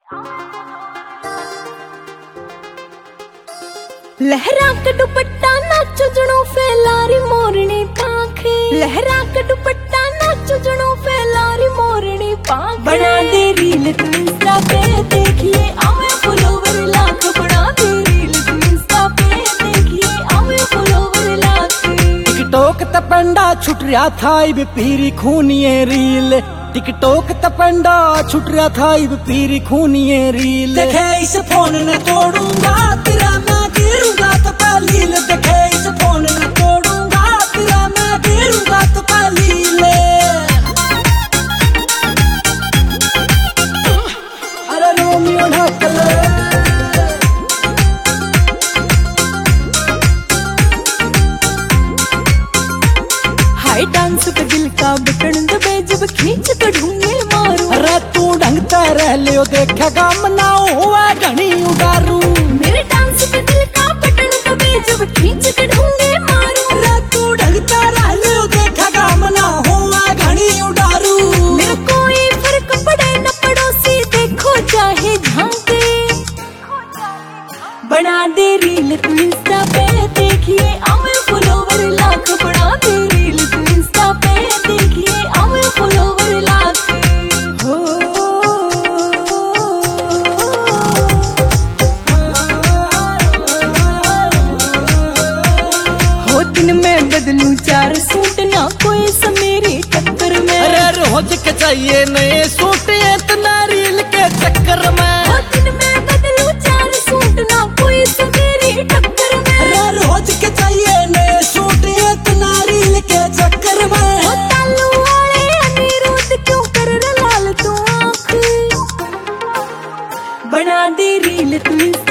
लहरा के दुपट्टा नाचो जणो फैलारी मोरनी पाखे। लहरा के दुपट्टा नाचो जणो फैलारी मोरनी पाखे। बना दे रील तू इंस्टा पे देखिए आवे फॉलोवर लाख। बना दे रील तू इंस्टा पे देखिए आवे फॉलोवर लाख। टिकटॉक तपंडा छुट रहा था इब पीरी खूनिए रील। टिकटॉक तपंडा छुट रहा था इब पीरी खूनिए रील। देखे इस फोन न तोड़ूंगा तेरा मैं गिरूंगा तो पलील। देखे इस फोन न तोड़ूंगा तेरा मैं गिरूंगा तो पलील। अरे रोमियो ढकल हाय डांस पे दिल का बटन दबे जब खींच के ढूंढे मारू। अरे तू ढंगता रह लियो देखेगा मनाओ हुआ घनी उडारू। मेरे डांस पे दिल का बटन दबे जब खींच के ढूंढे मारू। अरे तू ढंगता रह लियो देखेगा मना हुआ घनी उडारू। मेरे कोई फर्क पड़े न पड़ोसी देखो चाहे झांके। बना दे रील तू इंस्टा पे देखिए आवे फॉलोवर लाख। बना दे रील तू इंस्टा पे देखिए आवे फॉलोवर लाख। हो दिन में बदलूं 4 सूट ना कोई सा मेरी टक्कर में। अरे रोज के चाहिए नए सूट इतना रील के चक्कर में। हो दिन में बदलूं 4 सूट ना कोई सा मेरी टक्कर में। अरे रोज के चाहिए नए सूट इतना रील के चक्कर में। हो तालू वाले अनिरुद्ध क्यों कर रहा लाल तू आँख। बना दे रील तू